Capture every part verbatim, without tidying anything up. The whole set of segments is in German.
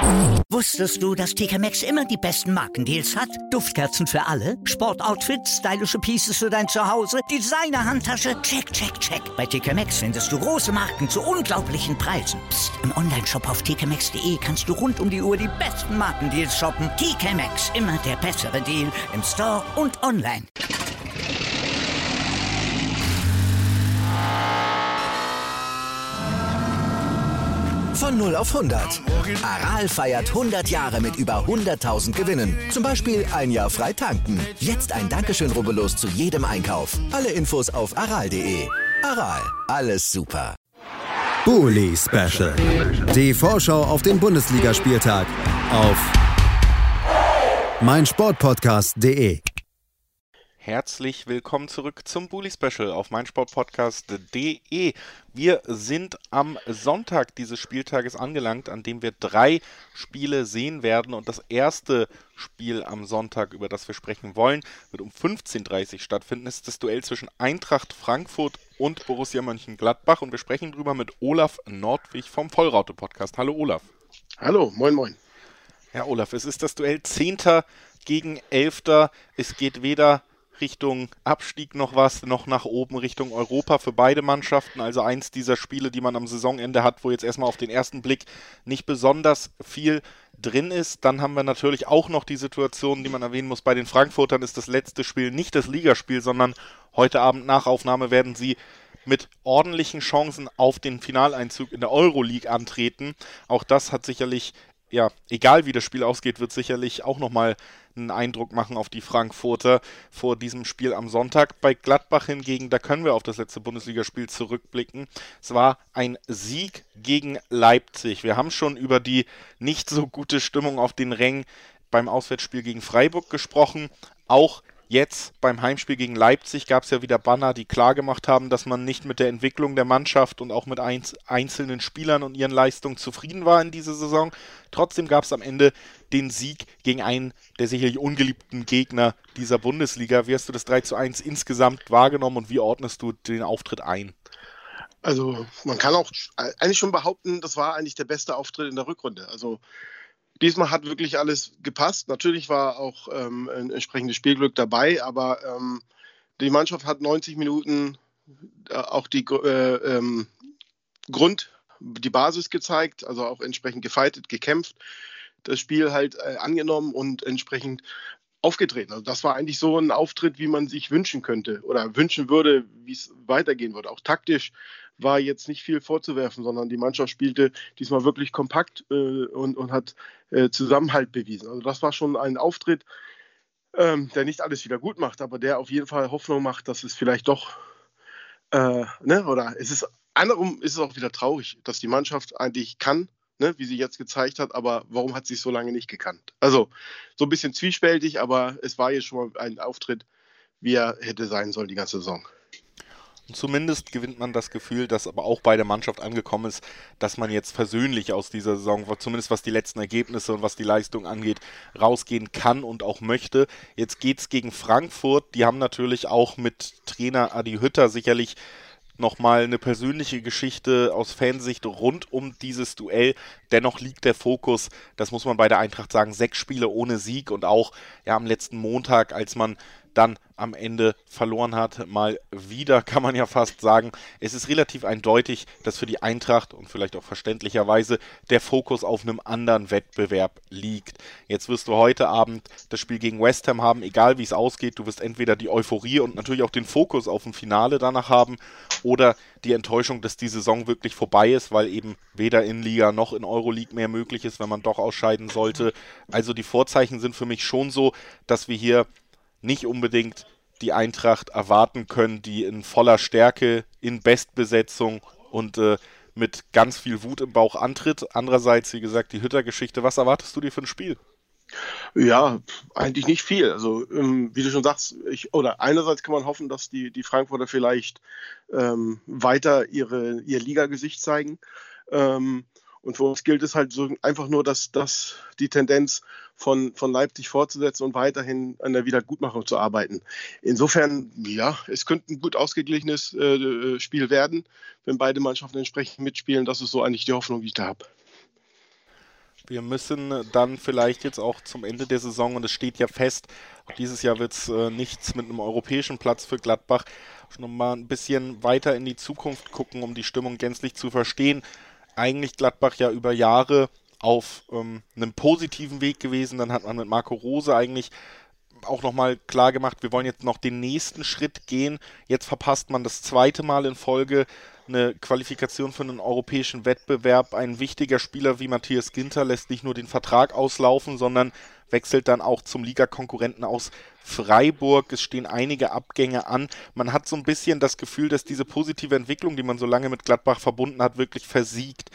Wusstest du, dass T K Maxx immer die besten Markendeals hat? Duftkerzen für alle, Sportoutfits, stylische Pieces für dein Zuhause, Designer-Handtasche, check, check, check. Bei T K Maxx findest du große Marken zu unglaublichen Preisen. Psst. Im Onlineshop auf t k maxx punkt d e kannst du rund um die Uhr die besten Markendeals shoppen. T K Maxx, immer der bessere Deal im Store und online. Von null auf hundert. Aral feiert hundert Jahre mit über hunderttausend Gewinnen. Zum Beispiel ein Jahr frei tanken. Jetzt ein Dankeschön, rubbellos zu jedem Einkauf. Alle Infos auf aral punkt de. Aral, alles super. Bully Special. Die Vorschau auf den Bundesligaspieltag auf meinsportpodcast punkt de. Herzlich willkommen zurück zum Bully Special auf meinsportpodcast punkt de. Wir sind am Sonntag dieses Spieltages angelangt, an dem wir drei Spiele sehen werden. Und das erste Spiel am Sonntag, über das wir sprechen wollen, wird um fünfzehn Uhr dreißig stattfinden. Es ist das Duell zwischen Eintracht Frankfurt und Borussia Mönchengladbach. Und wir sprechen drüber mit Olaf Nordwig vom Vollraute-Podcast. Hallo Olaf. Hallo, moin moin. Ja Olaf, es ist das Duell Zehnter gegen Elfter. Es geht weder Richtung Abstieg noch was, noch nach oben Richtung Europa für beide Mannschaften. Also eins dieser Spiele, die man am Saisonende hat, wo jetzt erstmal auf den ersten Blick nicht besonders viel drin ist. Dann haben wir natürlich auch noch die Situation, die man erwähnen muss, bei den Frankfurtern ist das letzte Spiel nicht das Ligaspiel, sondern heute Abend nach Aufnahme werden sie mit ordentlichen Chancen auf den Finaleinzug in der Euroleague antreten. Auch das hat sicherlich, ja, egal wie das Spiel ausgeht, wird sicherlich auch nochmal einen Eindruck machen auf die Frankfurter vor diesem Spiel am Sonntag. Bei Gladbach hingegen, da können wir auf das letzte Bundesligaspiel zurückblicken. Es war ein Sieg gegen Leipzig. Wir haben schon über die nicht so gute Stimmung auf den Rängen beim Auswärtsspiel gegen Freiburg gesprochen. Auch jetzt beim Heimspiel gegen Leipzig gab es ja wieder Banner, die klargemacht haben, dass man nicht mit der Entwicklung der Mannschaft und auch mit einzelnen Spielern und ihren Leistungen zufrieden war in dieser Saison. Trotzdem gab es am Ende den Sieg gegen einen der sicherlich ungeliebten Gegner dieser Bundesliga. Wie hast du das drei zu eins insgesamt wahrgenommen und wie ordnest du den Auftritt ein? Also man kann auch eigentlich schon behaupten, das war eigentlich der beste Auftritt in der Rückrunde. Also diesmal hat wirklich alles gepasst. Natürlich war auch ähm, ein entsprechendes Spielglück dabei, aber ähm, die Mannschaft hat neunzig Minuten äh, auch die äh, ähm, Grund, die Basis gezeigt, also auch entsprechend gefightet, gekämpft, das Spiel halt äh, angenommen und entsprechend aufgetreten. Also das war eigentlich so ein Auftritt, wie man sich wünschen könnte oder wünschen würde, wie es weitergehen würde. Auch taktisch war jetzt nicht viel vorzuwerfen, sondern die Mannschaft spielte diesmal wirklich kompakt äh, und, und hat äh, Zusammenhalt bewiesen. Also das war schon ein Auftritt, ähm, der nicht alles wieder gut macht, aber der auf jeden Fall Hoffnung macht, dass es vielleicht doch, äh, ne, oder es ist, andersrum ist es auch wieder traurig, dass die Mannschaft eigentlich kann, ne, wie sie jetzt gezeigt hat, aber warum hat sie es so lange nicht gekannt? Also so ein bisschen zwiespältig, aber es war jetzt schon mal ein Auftritt, wie er hätte sein sollen die ganze Saison. Zumindest gewinnt man das Gefühl, dass aber auch bei der Mannschaft angekommen ist, dass man jetzt versöhnlich aus dieser Saison, zumindest was die letzten Ergebnisse und was die Leistung angeht, rausgehen kann und auch möchte. Jetzt geht's gegen Frankfurt. Die haben natürlich auch mit Trainer Adi Hütter sicherlich nochmal eine persönliche Geschichte aus Fansicht rund um dieses Duell. Dennoch liegt der Fokus, das muss man bei der Eintracht sagen, sechs Spiele ohne Sieg und auch ja am letzten Montag, als man dann am Ende verloren hat, mal wieder, kann man ja fast sagen. Es ist relativ eindeutig, dass für die Eintracht und vielleicht auch verständlicherweise der Fokus auf einem anderen Wettbewerb liegt. Jetzt wirst du heute Abend das Spiel gegen West Ham haben, egal wie es ausgeht. Du wirst entweder die Euphorie und natürlich auch den Fokus auf ein Finale danach haben oder die Enttäuschung, dass die Saison wirklich vorbei ist, weil eben weder in Liga noch in Euroleague mehr möglich ist, wenn man doch ausscheiden sollte. Also die Vorzeichen sind für mich schon so, dass wir hier nicht unbedingt die Eintracht erwarten können, die in voller Stärke, in Bestbesetzung und äh, mit ganz viel Wut im Bauch antritt. Andererseits, wie gesagt, die Hütter-Geschichte. Was erwartest du dir für ein Spiel? Ja, eigentlich nicht viel. Also ähm, wie du schon sagst, ich, oder einerseits kann man hoffen, dass die, die Frankfurter vielleicht ähm, weiter ihre, ihr Liga-Gesicht zeigen. Ähm, Und für uns gilt es halt so einfach nur, dass, dass die Tendenz von, von Leipzig fortzusetzen und weiterhin an der Wiedergutmachung zu arbeiten. Insofern, ja, es könnte ein gut ausgeglichenes äh, Spiel werden, wenn beide Mannschaften entsprechend mitspielen. Das ist so eigentlich die Hoffnung, die ich da habe. Wir müssen dann vielleicht jetzt auch zum Ende der Saison, und es steht ja fest, dieses Jahr wird es äh, nichts mit einem europäischen Platz für Gladbach, schon mal ein bisschen weiter in die Zukunft gucken, um die Stimmung gänzlich zu verstehen. Eigentlich Gladbach ja über Jahre auf ähm, einem positiven Weg gewesen, dann hat man mit Marco Rose eigentlich auch nochmal klar gemacht, wir wollen jetzt noch den nächsten Schritt gehen. Jetzt verpasst man das zweite Mal in Folge eine Qualifikation für einen europäischen Wettbewerb. Ein wichtiger Spieler wie Matthias Ginter lässt nicht nur den Vertrag auslaufen, sondern wechselt dann auch zum Ligakonkurrenten aus Freiburg. Es stehen einige Abgänge an. Man hat so ein bisschen das Gefühl, dass diese positive Entwicklung, die man so lange mit Gladbach verbunden hat, wirklich versiegt.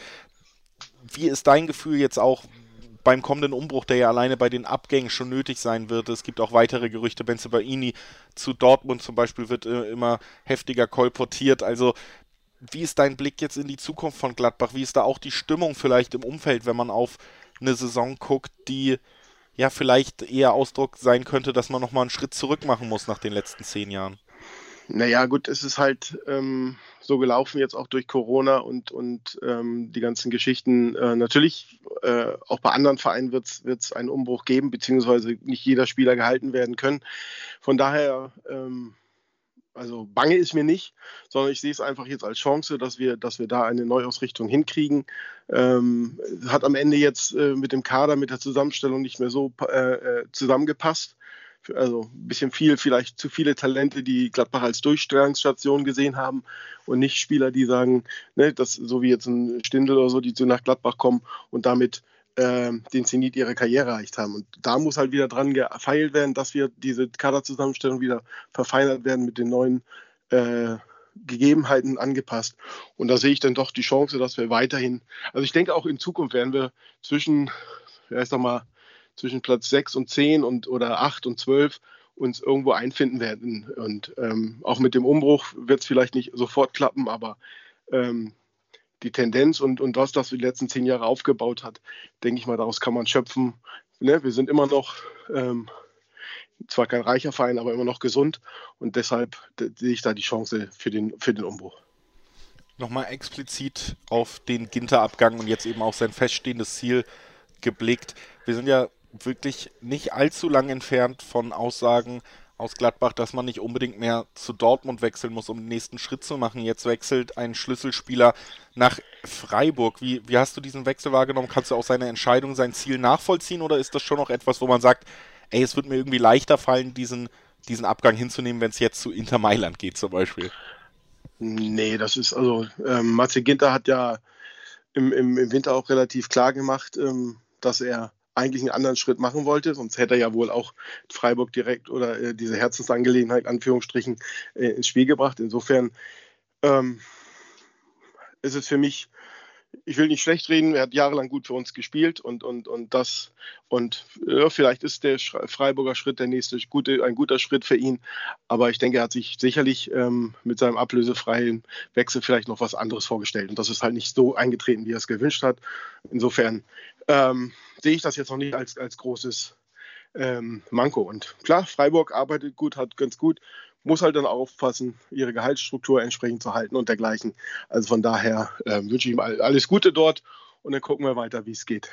Wie ist dein Gefühl jetzt auch beim kommenden Umbruch, der ja alleine bei den Abgängen schon nötig sein wird? Es gibt auch weitere Gerüchte. Bensebaini zu Dortmund zum Beispiel wird äh, immer heftiger kolportiert. Also wie ist dein Blick jetzt in die Zukunft von Gladbach? Wie ist da auch die Stimmung vielleicht im Umfeld, wenn man auf eine Saison guckt, die ja vielleicht eher Ausdruck sein könnte, dass man nochmal einen Schritt zurück machen muss nach den letzten zehn Jahren? Naja, gut, es ist halt ähm, so gelaufen jetzt auch durch Corona und, und ähm, die ganzen Geschichten. Äh, natürlich, äh, auch bei anderen Vereinen wird es einen Umbruch geben, beziehungsweise nicht jeder Spieler gehalten werden können. Von daher, ähm, also bange ist mir nicht, sondern ich sehe es einfach jetzt als Chance, dass wir, dass wir da eine Neuausrichtung hinkriegen. Ähm, hat am Ende jetzt äh, mit dem Kader, mit der Zusammenstellung nicht mehr so äh, zusammengepasst. Also ein bisschen viel, vielleicht zu viele Talente, die Gladbach als Durchstellungsstation gesehen haben und nicht Spieler, die sagen, ne, das, so wie jetzt ein Stindl oder so, die so nach Gladbach kommen und damit äh, den Zenit ihrer Karriere erreicht haben. Und da muss halt wieder dran gefeilt werden, dass wir diese Kaderzusammenstellung wieder verfeinert werden, mit den neuen äh, Gegebenheiten angepasst. Und da sehe ich dann doch die Chance, dass wir weiterhin, also ich denke auch in Zukunft werden wir zwischen, ja, ich sag mal, zwischen Platz sechs und zehn und, oder acht und zwölf uns irgendwo einfinden werden. Und ähm, auch mit dem Umbruch wird es vielleicht nicht sofort klappen, aber ähm, die Tendenz und, und was das die letzten zehn Jahre aufgebaut hat, denke ich mal, daraus kann man schöpfen. Ne? Wir sind immer noch, ähm, zwar kein reicher Verein, aber immer noch gesund und deshalb sehe ich da die Chance für den, für den Umbruch. Nochmal explizit auf den Ginter-Abgang und jetzt eben auch sein feststehendes Ziel geblickt. Wir sind ja wirklich nicht allzu lang entfernt von Aussagen aus Gladbach, dass man nicht unbedingt mehr zu Dortmund wechseln muss, um den nächsten Schritt zu machen. Jetzt wechselt ein Schlüsselspieler nach Freiburg. Wie, wie hast du diesen Wechsel wahrgenommen? Kannst du auch seine Entscheidung, sein Ziel nachvollziehen oder ist das schon noch etwas, wo man sagt, ey, es wird mir irgendwie leichter fallen, diesen, diesen Abgang hinzunehmen, wenn es jetzt zu Inter Mailand geht zum Beispiel? Nee, das ist also, ähm, Matze Ginter hat ja im, im, im Winter auch relativ klar gemacht, ähm, dass er eigentlich einen anderen Schritt machen wollte, sonst hätte er ja wohl auch Freiburg direkt oder äh, diese Herzensangelegenheit, Anführungsstrichen, äh, ins Spiel gebracht. Insofern ähm, ist es für mich, ich will nicht schlecht reden, er hat jahrelang gut für uns gespielt und, und, und das und ja, vielleicht ist der Freiburger Schritt der nächste gute, ein guter Schritt für ihn, aber ich denke, er hat sich sicherlich ähm, mit seinem ablösefreien Wechsel vielleicht noch was anderes vorgestellt und das ist halt nicht so eingetreten, wie er es gewünscht hat. Insofern ähm, sehe ich das jetzt noch nicht als, als großes ähm, Manko und klar, Freiburg arbeitet gut, hat ganz gut, muss halt dann aufpassen, ihre Gehaltsstruktur entsprechend zu halten und dergleichen. Also von daher äh, wünsche ich ihm alles Gute dort und dann gucken wir weiter, wie es geht.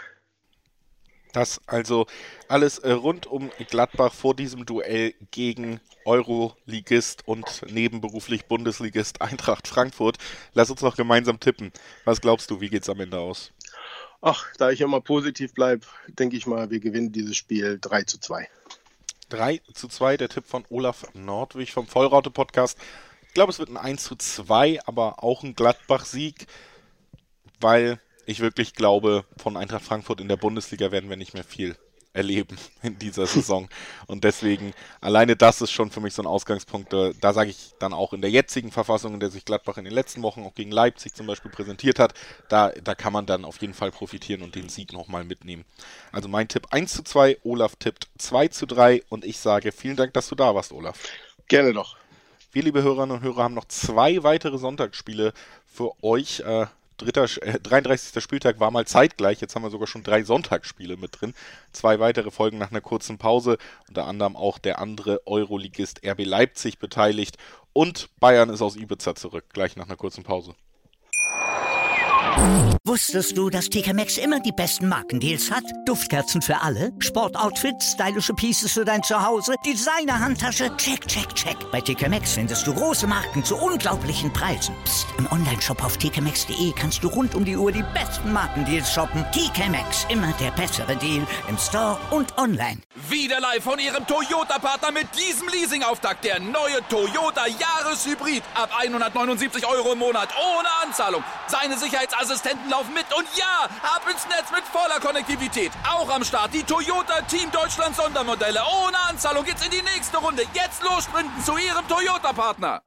Das also alles äh, rund um Gladbach vor diesem Duell gegen Euroligist und nebenberuflich Bundesligist Eintracht Frankfurt. Lass uns noch gemeinsam tippen. Was glaubst du, wie geht's am Ende aus? Ach, da ich immer positiv bleibe, denke ich mal, wir gewinnen dieses Spiel drei zu zwei. drei zu zwei, der Tipp von Olaf Nordwig vom Vollraute-Podcast. Ich glaube, es wird ein eins zu zwei, aber auch ein Gladbach-Sieg, weil ich wirklich glaube, von Eintracht Frankfurt in der Bundesliga werden wir nicht mehr viel erleben in dieser Saison. Und deswegen, alleine das ist schon für mich so ein Ausgangspunkt. Da sage ich dann auch in der jetzigen Verfassung, in der sich Gladbach in den letzten Wochen auch gegen Leipzig zum Beispiel präsentiert hat, da, da kann man dann auf jeden Fall profitieren und den Sieg nochmal mitnehmen. Also mein Tipp eins zu zwei, Olaf tippt zwei zu drei und ich sage vielen Dank, dass du da warst, Olaf. Gerne doch. Wir, liebe Hörerinnen und Hörer, haben noch zwei weitere Sonntagsspiele für euch. Äh, Dritter, äh, dreiunddreißigster Spieltag war mal zeitgleich, jetzt haben wir sogar schon drei Sonntagsspiele mit drin. Zwei weitere folgen nach einer kurzen Pause, unter anderem auch der andere Euroligist R B Leipzig beteiligt und Bayern ist aus Ibiza zurück, gleich nach einer kurzen Pause. Wusstest du, dass T K Maxx immer die besten Markendeals hat? Duftkerzen für alle, Sportoutfits, stylische Pieces für dein Zuhause, Designer-Handtasche, check, check, check. Bei T K Maxx findest du große Marken zu unglaublichen Preisen. Psst. im Onlineshop auf t k maxx punkt d e kannst du rund um die Uhr die besten Markendeals shoppen. T K Maxx, immer der bessere Deal im Store und online. Wieder live von Ihrem Toyota-Partner mit diesem Leasing-Auftakt. Der neue Toyota Jahreshybrid. Ab hundertneunundsiebzig Euro im Monat. Ohne Anzahlung. Seine Sicherheitsassistenten laufen mit. Und ja, ab ins Netz mit voller Konnektivität. Auch am Start die Toyota Team Deutschland Sondermodelle. Ohne Anzahlung geht's in die nächste Runde. Jetzt los sprinten zu Ihrem Toyota-Partner.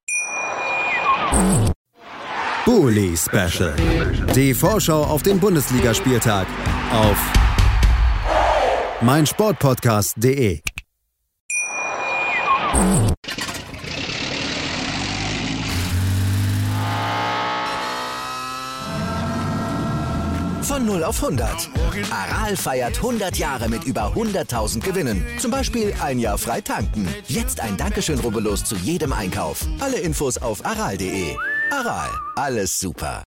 Bully Special. Die Vorschau auf den Bundesligaspieltag auf meinsportpodcast punkt de. Von null auf hundert. Aral feiert hundert Jahre mit über hunderttausend Gewinnen. Zum Beispiel ein Jahr frei tanken. Jetzt ein Dankeschön, rubbellos zu jedem Einkauf. Alle Infos auf aral punkt de. Aral, alles super.